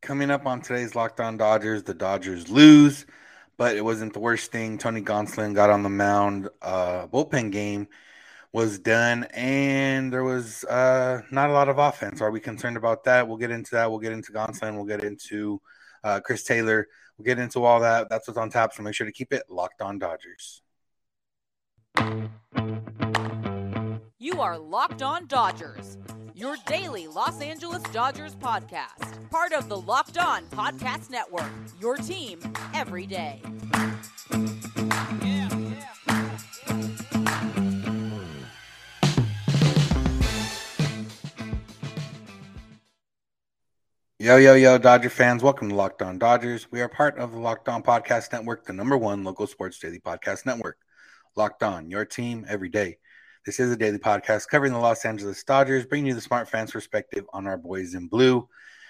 Coming up on today's Locked On Dodgers, the Dodgers lose, but it wasn't the worst thing. Tony Gonsolin got on the mound. Bullpen game was done, and there was not a lot of offense. Are we concerned about that? We'll get into that. We'll get into Gonsolin. We'll get into Chris Taylor. We'll get into all that. That's what's on tap, so make sure to keep it Locked On Dodgers. You are Locked On Dodgers, your daily Los Angeles Dodgers podcast. Part of the Locked On Podcast Network, your team every day. Yo, Dodger fans. Welcome to Locked On Dodgers. We are part of the Locked On Podcast Network, the #1 local sports daily podcast network. Locked On, your team every day. This is a daily podcast covering the Los Angeles Dodgers, bringing you the smart fans' perspective on our boys in blue.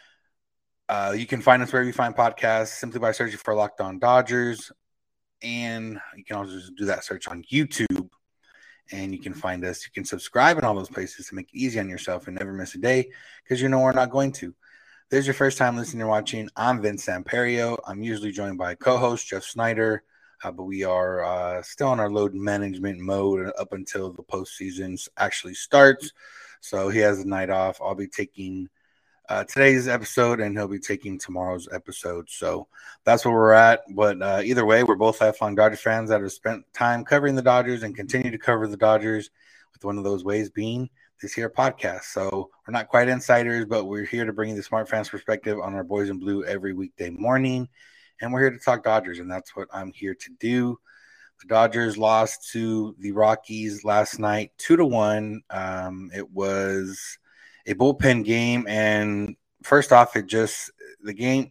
You can find us wherever you find podcasts simply by searching for Locked On Dodgers. And you can also do that search on YouTube. And you can find us. You can subscribe in all those places to make it easy on yourself and never miss a day because you know we're not going to. If this is your first time listening or watching, I'm Vince Samperio. I'm usually joined by co-host Jeff Snyder. But we are still on our load management mode up until the postseason actually starts. So he has a night off. I'll be taking today's episode, and he'll be taking tomorrow's episode. So that's where we're at. But either way, we're both lifelong Dodger fans that have spent time covering the Dodgers and continue to cover the Dodgers, with one of those ways being this here podcast. So we're not quite insiders, but we're here to bring you the smart fans perspective on our boys in blue every weekday morning. And we're here to talk Dodgers, and that's what I'm here to do. The Dodgers lost to the Rockies last night, 2-1. It was a bullpen game, and first off, the game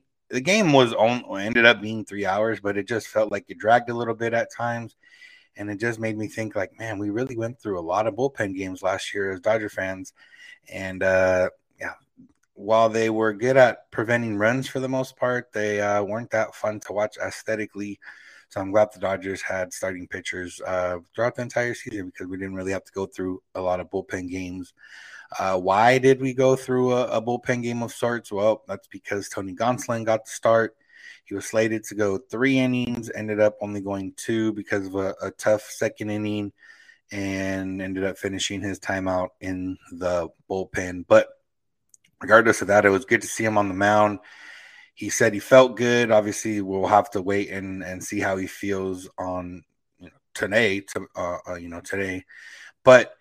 ended up being 3 hours, but it just felt like it dragged a little bit at times, and it just made me think, like, man, we really went through a lot of bullpen games last year as Dodger fans, and while they were good at preventing runs for the most part, they weren't that fun to watch aesthetically. So I'm glad the Dodgers had starting pitchers throughout the entire season because we didn't really have to go through a lot of bullpen games. Why did we go through a bullpen game of sorts? Well, that's because Tony Gonsolin got the start. He was slated to go 3 innings, ended up only going 2 because of a tough second inning, and ended up finishing his timeout in the bullpen. But regardless of that, it was good to see him on the mound. He said he felt good. Obviously, we'll have to wait and see how he feels on today. But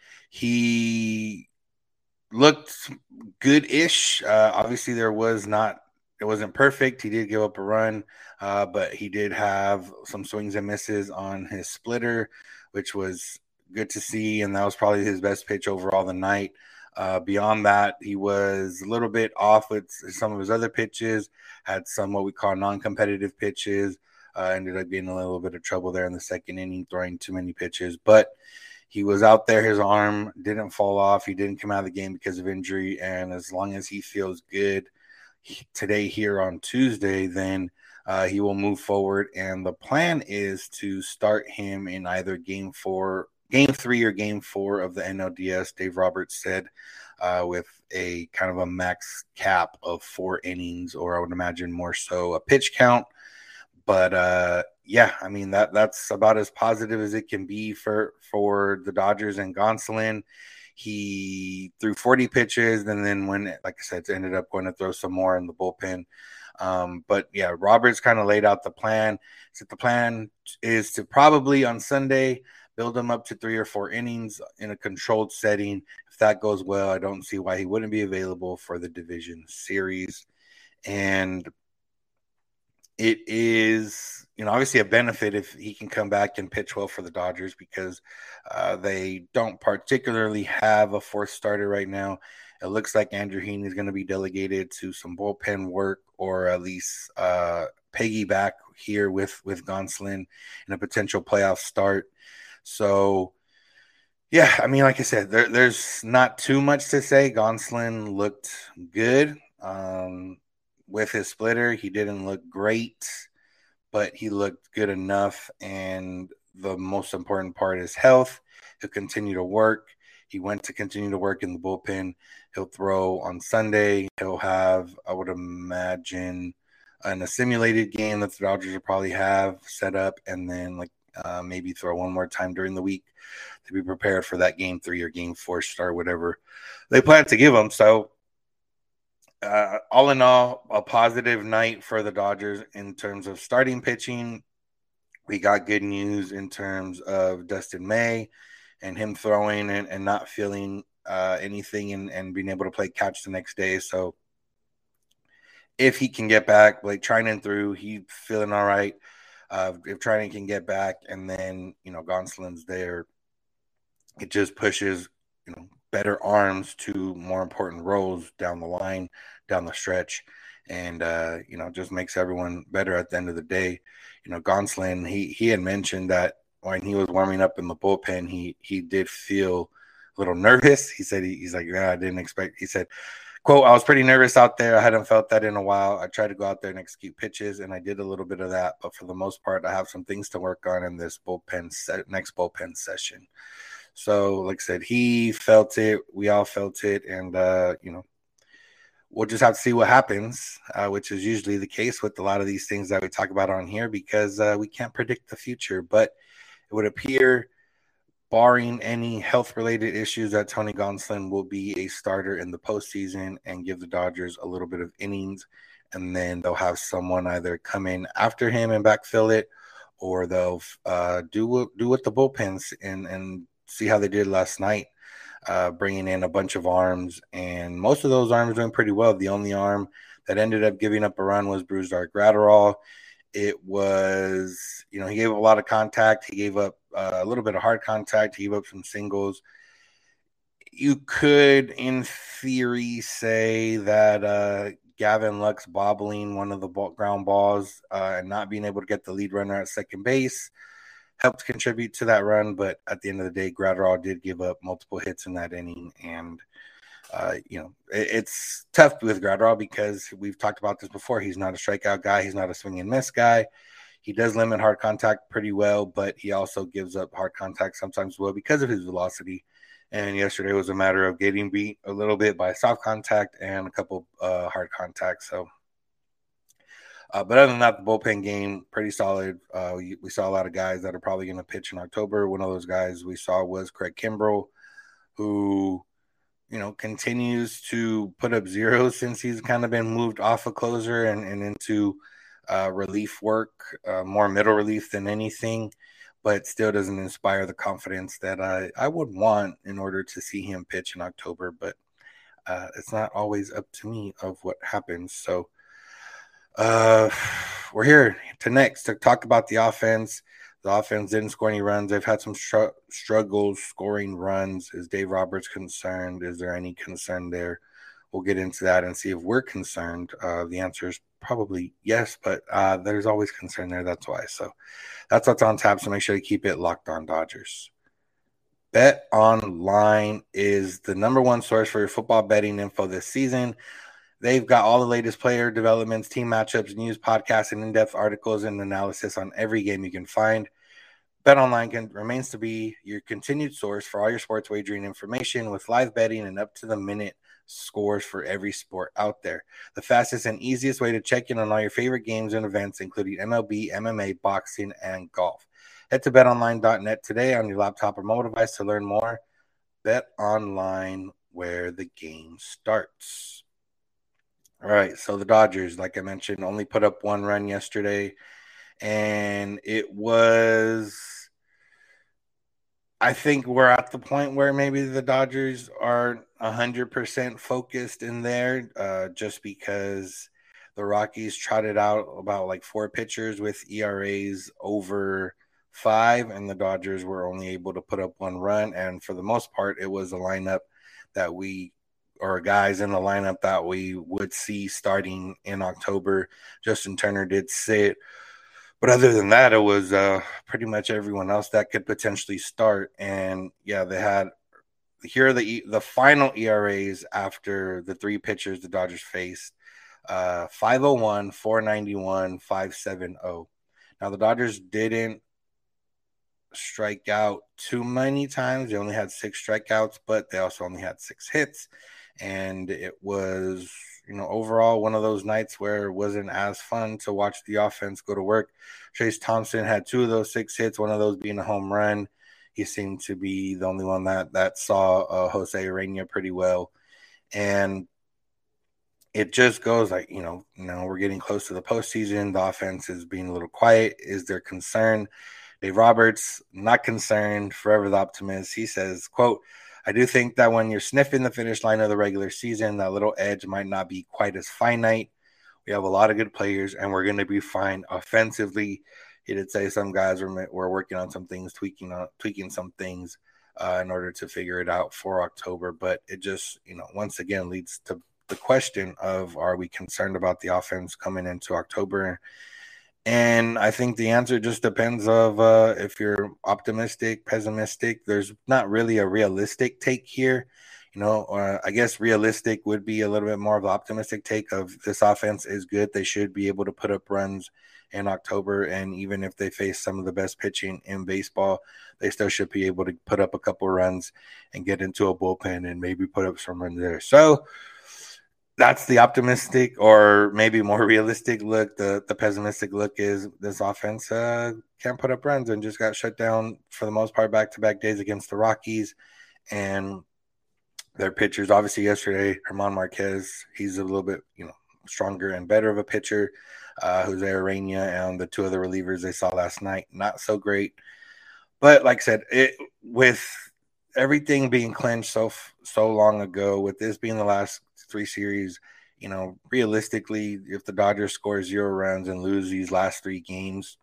he looked good-ish. Obviously, it wasn't perfect. He did give up a run, but he did have some swings and misses on his splitter, which was good to see, and that was probably his best pitch overall the night. Beyond that, he was a little bit off with some of his other pitches, had some what we call non-competitive pitches, ended up getting a little bit of trouble there in the second inning, throwing too many pitches. But he was out there. His arm didn't fall off. He didn't come out of the game because of injury. And as long as he feels good today here on Tuesday, then he will move forward. And the plan is to start him in either Game 3 or Game 4 of the NLDS, Dave Roberts said, with a kind of a max cap of 4 innings, or I would imagine more so a pitch count. But I mean, that's about as positive as it can be for the Dodgers and Gonsolin. He threw 40 pitches, and then like I said, ended up going to throw some more in the bullpen. But yeah, Roberts kind of laid out the plan. So the plan is to probably on Sunday build him up to 3 or 4 innings in a controlled setting. If that goes well, I don't see why he wouldn't be available for the division series. And it is, obviously a benefit if he can come back and pitch well for the Dodgers because they don't particularly have a fourth starter right now. It looks like Andrew Heaney is going to be delegated to some bullpen work, or at least piggyback here with Gonsolin in a potential playoff start. So, yeah, I mean, like I said, there's not too much to say. Gonsolin looked good. With his splitter, he didn't look great, but he looked good enough. And the most important part is health. He'll continue to work. He went to continue to work in the bullpen. He'll throw on Sunday. He'll have, I would imagine, a simulated game that the Dodgers will probably have set up, and then maybe throw one more time during the week to be prepared for that game 3 or game 4 start, whatever they plan to give him. So all in all, a positive night for the Dodgers in terms of starting pitching. We got good news in terms of Dustin May and him throwing and not feeling anything and being able to play catch the next day. So if he can get back, like Treinen through, he's feeling all right. If Treinen can get back and then, Gonsolin's there, it just pushes, better arms to more important roles down the line, down the stretch. And, just makes everyone better at the end of the day. Gonsolin, he had mentioned that when he was warming up in the bullpen, he did feel a little nervous. He said, he's like, yeah, I didn't expect, he said, quote, I was pretty nervous out there. I hadn't felt that in a while. I tried to go out there and execute pitches, and I did a little bit of that. But for the most part, I have some things to work on in this next bullpen session. So, like I said, he felt it. We all felt it. And, we'll just have to see what happens, which is usually the case with a lot of these things that we talk about on here because we can't predict the future. But it would appear, barring any health-related issues, that Tony Gonsolin will be a starter in the postseason and give the Dodgers a little bit of innings, and then they'll have someone either come in after him and backfill it, or they'll do what the bullpens and see how they did last night, bringing in a bunch of arms, and most of those arms doing pretty well. The only arm that ended up giving up a run was Brusdar Graterol. It was, he gave up a lot of contact. He gave up a little bit of hard contact. He gave up some singles. You could, in theory, say that Gavin Lux bobbling one of the ground balls and not being able to get the lead runner at second base helped contribute to that run. But at the end of the day, Graterol did give up multiple hits in that inning. And it's tough with Graterol because we've talked about this before. He's not a strikeout guy. He's not a swing and miss guy. He does limit hard contact pretty well, but he also gives up hard contact sometimes well because of his velocity. And yesterday was a matter of getting beat a little bit by soft contact and a couple hard contacts. So, but other than that, the bullpen game, pretty solid. We saw a lot of guys that are probably going to pitch in October. One of those guys we saw was Craig Kimbrell, who continues to put up zeros since he's kind of been moved off a closer and into relief work, more middle relief than anything, but still doesn't inspire the confidence that I would want in order to see him pitch in October. But it's not always up to me of what happens. So we're here to talk about the offense. The offense didn't score any runs. They've had some struggles scoring runs. Is Dave Roberts concerned? Is there any concern there? We'll get into that and see if we're concerned. The answer is probably yes, but there's always concern there. That's why. So that's what's on tap. So make sure you keep it locked on Dodgers. Bet Online is the number one source for your football betting info this season. They've got all the latest player developments, team matchups, news, podcasts, and in-depth articles and analysis on every game you can find. BetOnline remains to be your continued source for all your sports wagering information with live betting and up-to-the-minute scores for every sport out there. The fastest and easiest way to check in on all your favorite games and events, including MLB, MMA, boxing, and golf. Head to betonline.net today on your laptop or mobile device to learn more. BetOnline, where the game starts. All right, so the Dodgers, like I mentioned, only put up one run yesterday, and it was, I think we're at the point where maybe the Dodgers are 100% focused in there, just because the Rockies trotted out about like 4 pitchers with ERAs over 5, and the Dodgers were only able to put up 1 run, and for the most part, it was a lineup that guys in the lineup that we would see starting in October. Justin Turner did sit, but other than that, it was pretty much everyone else that could potentially start. And yeah, here are the final ERAs after the 3 pitchers the Dodgers faced: 501, 491, 570. Now the Dodgers didn't strike out too many times. They only had 6 strikeouts, but they also only had 6 hits. And it was, overall one of those nights where it wasn't as fun to watch the offense go to work. Trayce Thompson had 2 of those 6 hits, one of those being a home run. He seemed to be the only one that saw Jose Urena pretty well. And it just goes like, now we're getting close to the postseason. The offense is being a little quiet. Is there concern? Dave Roberts, not concerned, forever the optimist. He says, quote, I do think that when you're sniffing the finish line of the regular season, that little edge might not be quite as finite. We have a lot of good players, and we're going to be fine offensively. He did say some guys were working on some things, tweaking some things in order to figure it out for October. But it just, once again leads to the question of, are we concerned about the offense coming into October? And I think the answer just depends of if you're optimistic, pessimistic. There's not really a realistic take here. I guess realistic would be a little bit more of the optimistic take of this offense is good. They should be able to put up runs in October. And even if they face some of the best pitching in baseball, they still should be able to put up a couple runs and get into a bullpen and maybe put up some runs there. So that's the optimistic or maybe more realistic look. The pessimistic look is this offense can't put up runs and just got shut down for the most part back-to-back days against the Rockies. And their pitchers, obviously yesterday, German Marquez, he's a little bit, stronger and better of a pitcher. Jose Urena and the 2 other relievers they saw last night, not so great. But like I said, with everything being clinched so long ago, with this being the last 3 series, realistically, if the Dodgers score 0 runs and lose these last 3 games,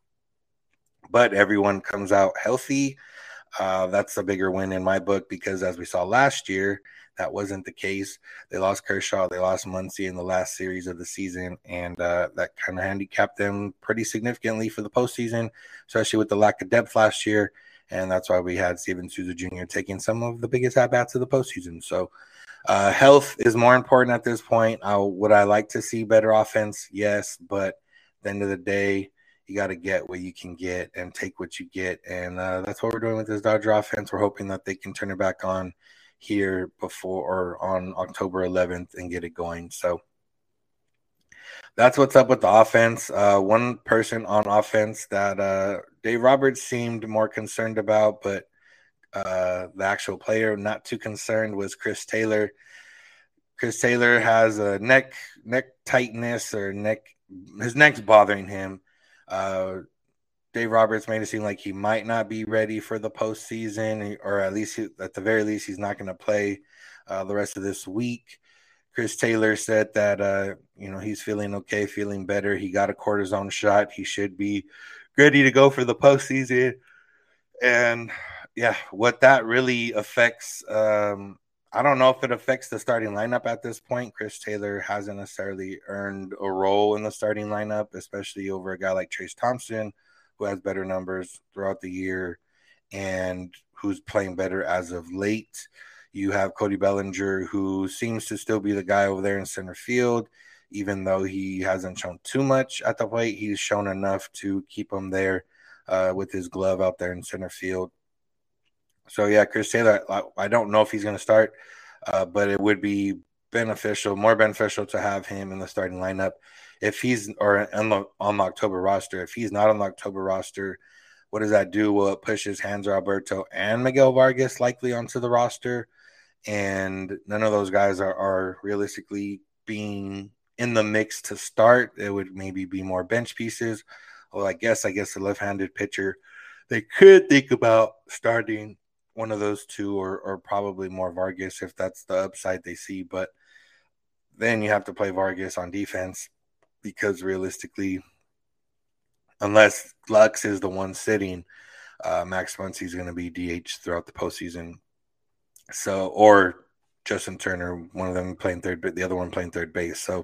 but everyone comes out healthy, that's a bigger win in my book, because as we saw last year, that wasn't the case. They lost Kershaw, they lost Muncy in the last series of the season, and that kind of handicapped them pretty significantly for the postseason, especially with the lack of depth last year. And that's why we had Steven Souza Jr. taking some of the biggest at-bats of the postseason. So health is more important at this point. Would I like to see better offense? Yes, but at the end of the day, you got to get what you can get and take what you get. And that's what we're doing with this Dodger offense. We're hoping that they can turn it back on here before or on October 11th and get it going. So that's what's up with the offense. One person on offense that Dave Roberts seemed more concerned about, but the actual player not too concerned, was Chris Taylor. Chris Taylor has a neck tightness, or his neck's bothering him. Dave Roberts made it seem like he might not be ready for the postseason, or at the very least, he's not going to play the rest of this week. Chris Taylor said that, he's feeling okay, feeling better. He got a cortisone shot. He should be ready to go for the postseason. And yeah, what that really affects, I don't know if it affects the starting lineup at this point. Chris Taylor hasn't necessarily earned a role in the starting lineup, especially over a guy like Trayce Thompson, who has better numbers throughout the year and who's playing better as of late. You have Cody Bellinger, who seems to still be the guy over there in center field. Even though he hasn't shown too much at the plate, he's shown enough to keep him there with his glove out there in center field. So, yeah, Chris Taylor, I don't know if he's going to start, but it would be more beneficial to have him in the starting lineup if he's on the October roster. If he's not on the October roster, what does that do? Well, it pushes Hanser Alberto and Miguel Vargas likely onto the roster, and none of those guys are realistically being in the mix to start. It would maybe be more bench pieces. Well, I guess the left-handed pitcher, they could think about starting one of those two, or probably more Vargas if that's the upside they see. But then you have to play Vargas on defense, because realistically, unless Lux is the one sitting, Max Muncy's going to be DH throughout the postseason. So, or Justin Turner, one of them playing third, but the other one playing third base. So,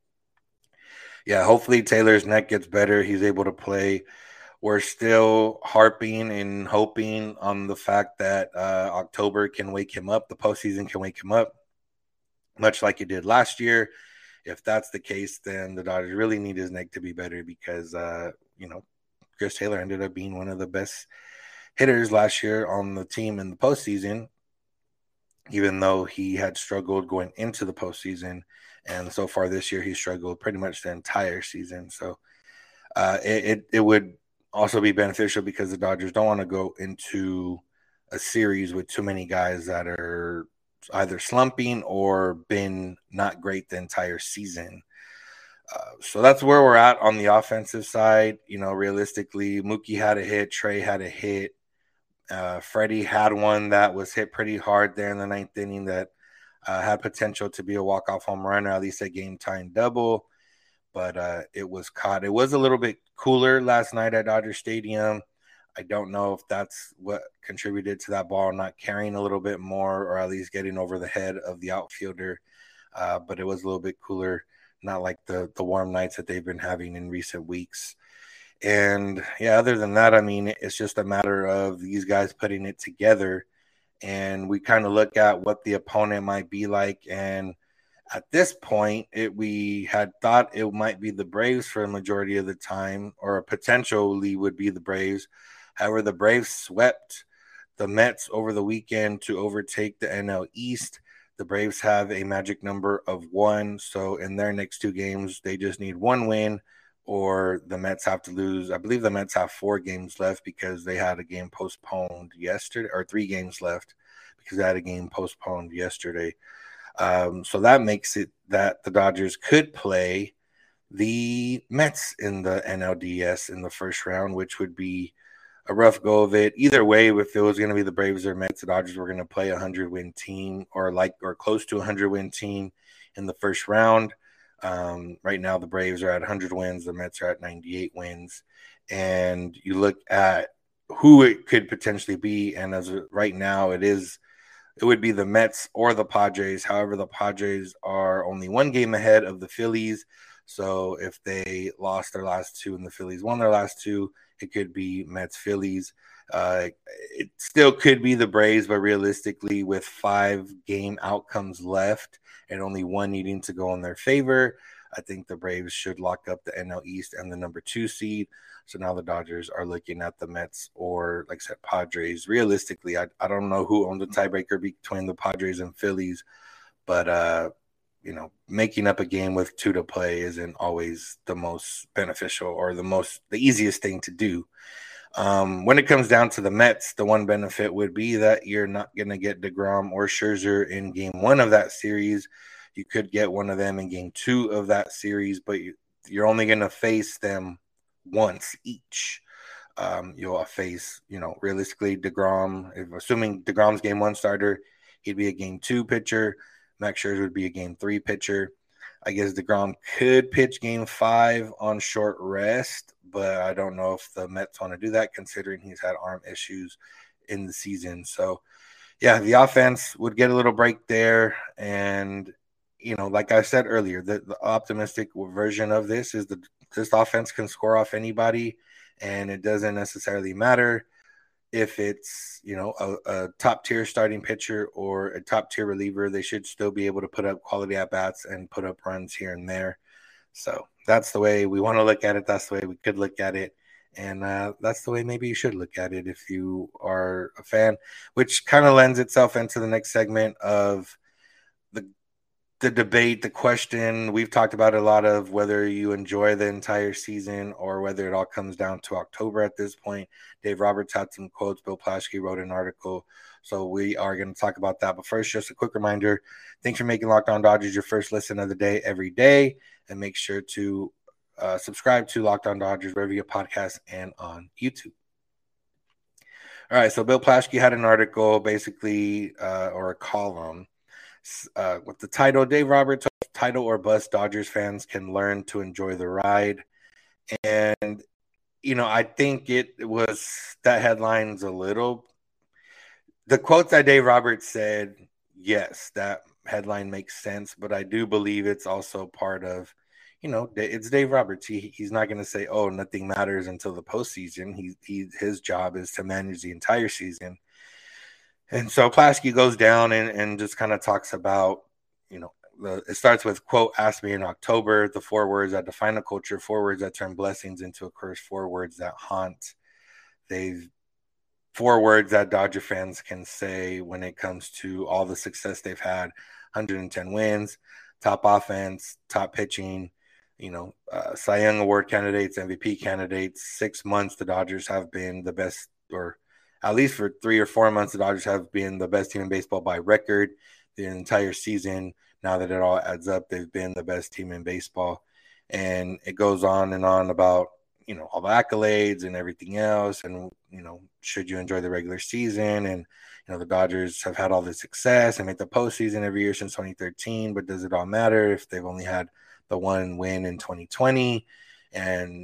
yeah, hopefully Taylor's neck gets better. He's able to play. We're still harping and hoping on the fact that October can wake him up. The postseason can wake him up, much like it did last year. If that's the case, then the Dodgers really need his neck to be better, because, Chris Taylor ended up being one of the best hitters last year on the team in the postseason, even though he had struggled going into the postseason. And so far this year, he struggled pretty much the entire season. So it would also be beneficial because the Dodgers don't want to go into a series with too many guys that are either slumping or been not great the entire season. So that's where we're at on the offensive side. Realistically, Mookie had a hit, Trey had a hit. Freddie had one that was hit pretty hard there in the ninth inning that had potential to be a walk-off home run or at least a game-tying double, but it was caught. It was a little bit cooler last night at Dodger Stadium. I don't know if that's what contributed to that ball not carrying a little bit more or at least getting over the head of the outfielder, but it was a little bit cooler, not like the warm nights that they've been having in recent weeks. And yeah, other than that, I mean, it's just a matter of these guys putting it together. And we kind of look at what the opponent might be like. And at this point, we had thought it might be the Braves for a majority of the time, or potentially would be the Braves. However, the Braves swept the Mets over the weekend to overtake the NL East. The Braves have a magic number of 1. So in their next 2 games, they just need 1 win or the Mets have to lose. I believe the Mets have 4 games left because they had a game postponed yesterday, or 3 games left because they had a game postponed yesterday. So that makes it that the Dodgers could play the Mets in the NLDS in the first round, which would be a rough go of it. Either way, if it was going to be the Braves or Mets, the Dodgers were going to play a 100-win team or close to a 100-win team in the first round. Right now, the Braves are at 100 wins. The Mets are at 98 wins. And you look at who it could potentially be. And as of right now, it would be the Mets or the Padres. However, the Padres are only 1 game ahead of the Phillies. So if they lost their last 2 and the Phillies won their last 2, it could be Mets Phillies. It still could be the Braves, but realistically, with 5 game outcomes left and only 1 needing to go in their favor, I think the Braves should lock up the NL East and the number 2 seed. So now the Dodgers are looking at the Mets or, like I said, Padres. Realistically, I don't know who owns the tiebreaker between the Padres and Phillies, but making up a game with 2 to play isn't always the most beneficial or the easiest thing to do. When it comes down to the Mets, the one benefit would be that you're not going to get DeGrom or Scherzer in game 1 of that series. You could get one of them in game 2 of that series, but you're only going to face them once each. You'll face, realistically, DeGrom, assuming DeGrom's game 1 starter, he'd be a game 2 pitcher. Max Scherzer would be a game 3 pitcher. I guess DeGrom could pitch game 5 on short rest, but I don't know if the Mets want to do that considering he's had arm issues in the season. So, yeah, the offense would get a little break there. And, like I said earlier, the optimistic version of this is this offense can score off anybody, and it doesn't necessarily matter if it's, a top-tier starting pitcher or a top-tier reliever. They should still be able to put up quality at-bats and put up runs here and there. So that's the way we want to look at it. That's the way we could look at it. And that's the way maybe you should look at it if you are a fan, which kind of lends itself into the next segment of the debate, the question. We've talked about a lot of whether you enjoy the entire season or whether it all comes down to October at this point. Dave Roberts had some quotes. Bill Plaschke wrote an article. So we are going to talk about that. But first, just a quick reminder. Thanks for making Locked On Dodgers your first listen of the day every day. And make sure to subscribe to Locked On Dodgers wherever you get podcasts and on YouTube. All right, so Bill Plaschke had an article basically, or a column, with the title, Dave Roberts, title or bust, Dodgers fans can learn to enjoy the ride. And, I think it was, that headline's a little, the quotes that Dave Roberts said, yes, that headline makes sense, but I do believe it's also part of, it's Dave Roberts. He's not going to say, oh, nothing matters until the postseason. His job is to manage the entire season. And so Plaschke goes down and just kind of talks about, it starts with, quote, ask me in October, the 4 words that define a culture, 4 words that turn blessings into a curse, 4 words that haunt. They've four words that Dodger fans can say when it comes to all the success they've had: 110 wins, top offense, top pitching, Cy Young Award candidates, MVP candidates. 6 months, the Dodgers have been the best, or at least for 3 or 4 months, the Dodgers have been the best team in baseball by record. The entire season, now that it all adds up, they've been the best team in baseball. And it goes on and on about, all the accolades and everything else. And, should you enjoy the regular season? And, the Dodgers have had all this success and made the postseason every year since 2013. But does it all matter if they've only had the one win in 2020? And,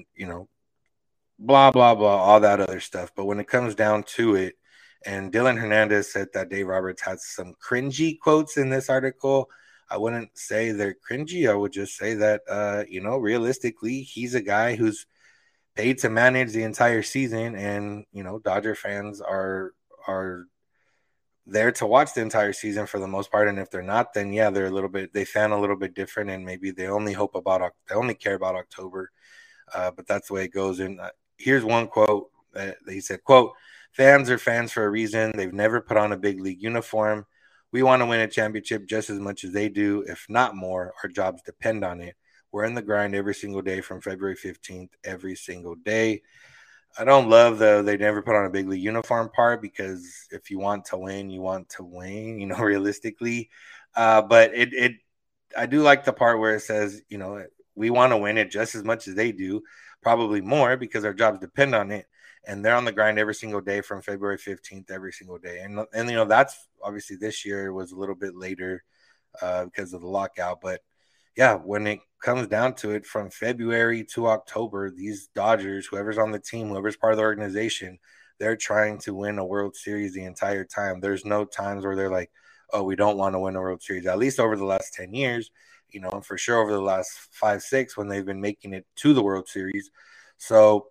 blah, blah, blah, all that other stuff. But when it comes down to it, and Dylan Hernandez said that Dave Roberts had some cringy quotes in this article. I wouldn't say they're cringy. I would just say that, realistically, he's a guy who's paid to manage the entire season. And, Dodger fans are there to watch the entire season for the most part. And if they're not, then yeah, they fan a little bit different, and maybe they only care about October. But that's the way it goes. And here's one quote that he said, quote, "Fans are fans for a reason. They've never put on a big league uniform. We want to win a championship just as much as they do, if not more. Our jobs depend on it. We're in the grind every single day from February 15th, every single day." I don't love they never put on a big league uniform part, because if you want to win, you want to win, realistically. But I do like the part where it says, we want to win it just as much as they do, probably more, because our jobs depend on it. And they're on the grind every single day from February 15th, every single day. And that's obviously this year was a little bit later because of the lockout. But yeah, when it comes down to it, from February to October, these Dodgers, whoever's on the team, whoever's part of the organization, they're trying to win a World Series the entire time. There's no times where they're like, oh, we don't want to win a World Series, at least over the last 10 years, and for sure over the last 5, 6, when they've been making it to the World Series. So,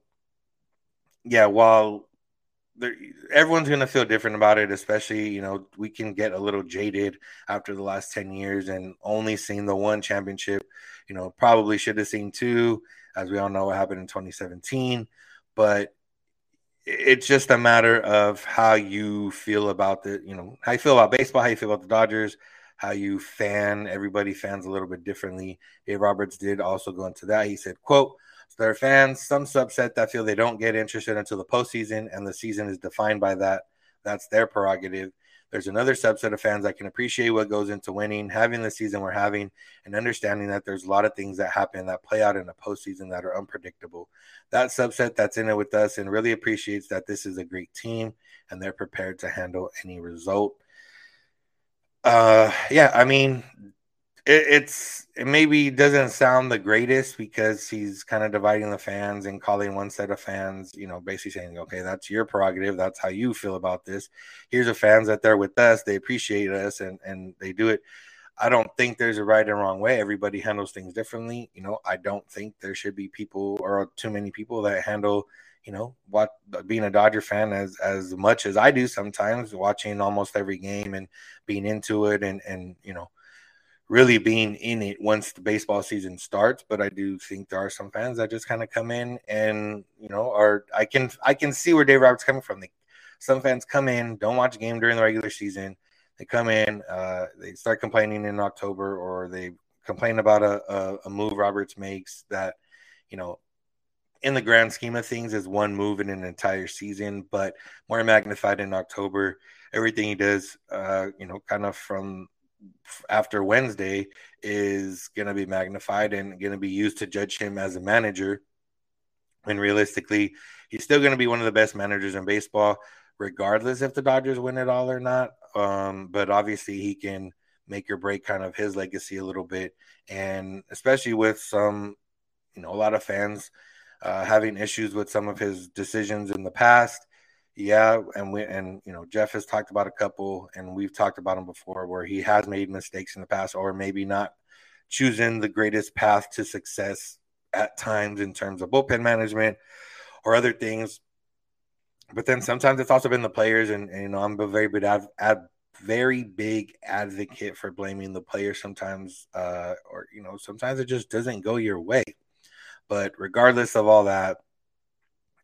yeah, while everyone's going to feel different about it, especially, we can get a little jaded after the last 10 years and only seeing the one championship. Probably should have seen two, as we all know what happened in 2017. But it's just a matter of how you feel about how you feel about baseball, how you feel about the Dodgers, how you fan. Everybody fans a little bit differently. Dave Roberts did also go into that. He said, quote, "So there are fans, some subset that feel they don't get interested until the postseason, and the season is defined by that. That's their prerogative. There's another subset of fans that can appreciate what goes into winning, having the season we're having, and understanding that there's a lot of things that happen that play out in a postseason that are unpredictable. That subset that's in it with us and really appreciates that this is a great team, and they're prepared to handle any result." Yeah, I mean, it maybe doesn't sound the greatest, because he's kind of dividing the fans and calling one set of fans, basically saying, okay, that's your prerogative. That's how you feel about this. Here's the fans that they're with us. They appreciate us, and they do it. I don't think there's a right and wrong way. Everybody handles things differently. I don't think there should be people, or too many people, that handle, what being a Dodger fan as much as I do sometimes, watching almost every game and being into it, and really being in it once the baseball season starts. But I do think there are some fans that just kind of come in and, I can see where Dave Roberts is coming from. Some fans come in, don't watch a game during the regular season. They come in, they start complaining in October, or they complain about a move Roberts makes that, in the grand scheme of things is one move in an entire season, but more magnified in October. Everything he does, kind of from after Wednesday, is going to be magnified and going to be used to judge him as a manager. And realistically, he's still going to be one of the best managers in baseball, regardless if the Dodgers win it all or not. But obviously he can make or break kind of his legacy a little bit. And especially with some, a lot of fans having issues with some of his decisions in the past. Yeah, and Jeff has talked about a couple, and we've talked about him before, where he has made mistakes in the past, or maybe not choosing the greatest path to success at times in terms of bullpen management or other things. But then sometimes it's also been the players, and I'm a very big advocate for blaming the players sometimes, or sometimes it just doesn't go your way. But regardless of all that,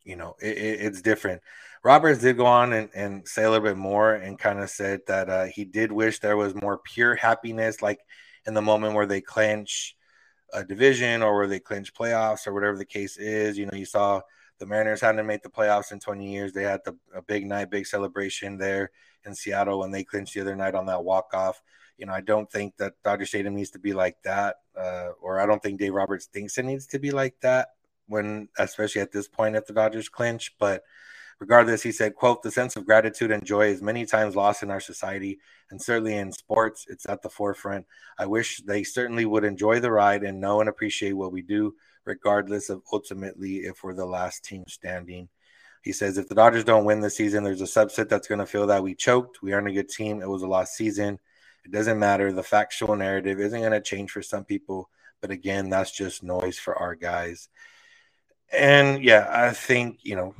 it's different. Roberts did go on and say a little bit more and kind of said that he did wish there was more pure happiness, like in the moment where they clinch a division or where they clinch playoffs or whatever the case is. You saw the Mariners hadn't made the playoffs in 20 years. They had a big night, big celebration there in Seattle when they clinched the other night on that walk-off. I don't think that Dodger Stadium needs to be like that, or I don't think Dave Roberts thinks it needs to be like that especially at this point if the Dodgers clinch. But regardless, he said, quote, "The sense of gratitude and joy is many times lost in our society, and certainly in sports, it's at the forefront. I wish they certainly would enjoy the ride and know and appreciate what we do, regardless of ultimately if we're the last team standing." He says, if the Dodgers don't win this season, there's a subset that's going to feel that we choked. We aren't a good team. It was a lost season. It doesn't matter. The factual narrative isn't going to change for some people. But again, that's just noise for our guys. And yeah, I think,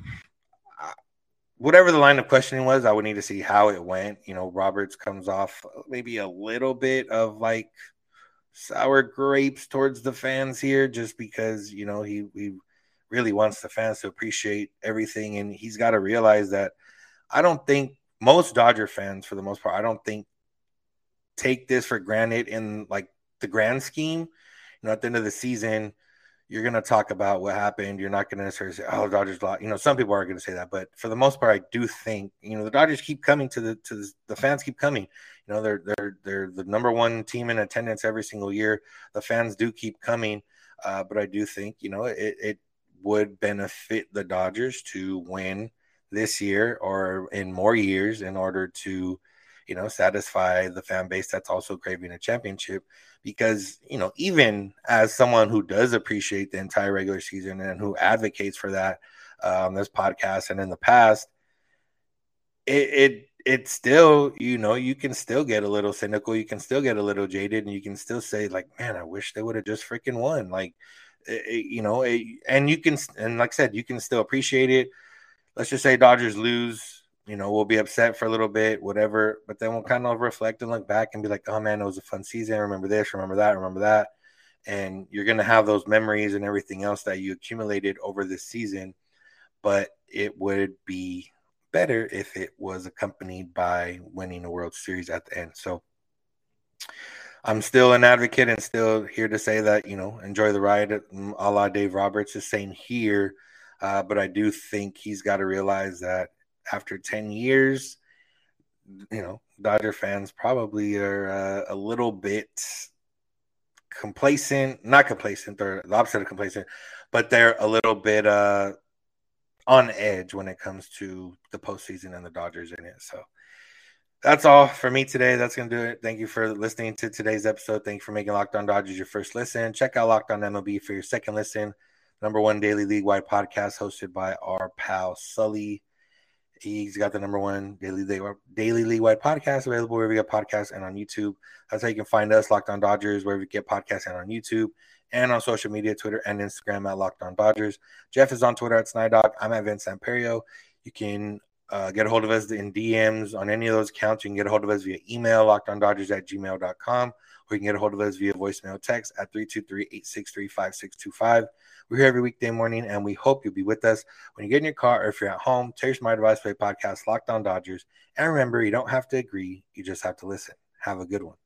whatever the line of questioning was, I would need to see how it went. Roberts comes off maybe a little bit of like sour grapes towards the fans here, just because, he really wants the fans to appreciate everything. And he's got to realize that I don't think most Dodger fans, for the most part, I don't think take this for granted in like the grand scheme. At the end of the season, you're going to talk about what happened. You're not going to necessarily say, "Oh, the Dodgers lost." Some people are going to say that, but for the most part, I do think the Dodgers keep coming to the fans keep coming. They're the number one team in attendance every single year. The fans do keep coming, but I do think it would benefit the Dodgers to win this year or in more years in order to satisfy the fan base that's also craving a championship. Because, even as someone who does appreciate the entire regular season and who advocates for that on this podcast and in the past, it still, you can still get a little cynical. You can still get a little jaded, and you can still say, like, man, I wish they would have just freaking won. Like, and you can, and like I said, you can still appreciate it. Let's just say Dodgers lose. We'll be upset for a little bit, whatever, but then we'll kind of reflect and look back and be like, oh man, it was a fun season. Remember this, remember that. And you're going to have those memories and everything else that you accumulated over this season, but it would be better if it was accompanied by winning a World Series at the end. So I'm still an advocate and still here to say that, enjoy the ride, a la Dave Roberts is saying here. But I do think he's got to realize that after 10 years, Dodger fans probably are a little bit not complacent, they're the opposite of complacent, but they're a little bit on edge when it comes to the postseason and the Dodgers in it. So that's all for me today. That's going to do it. Thank you for listening to today's episode. Thank you for making Locked On Dodgers your first listen. Check out Locked On MLB for your second listen. Number one daily league-wide podcast hosted by our pal Sully. He's got the number one daily league-wide podcast available wherever you get podcasts and on YouTube. That's how you can find us, Locked On Dodgers, wherever you get podcasts and on YouTube and on social media, Twitter and Instagram at Locked On Dodgers. Jeff is on Twitter at Snydog. I'm at Vince Samperio. You can get a hold of us in DMs on any of those accounts. You can get a hold of us via email, lockedondodgers@gmail.com, or you can get a hold of us via voicemail text at 323-863-5625. We're here every weekday morning, and we hope you'll be with us when you get in your car or if you're at home. Here's my advice for a podcast, Locked On Dodgers. And remember, you don't have to agree. You just have to listen. Have a good one.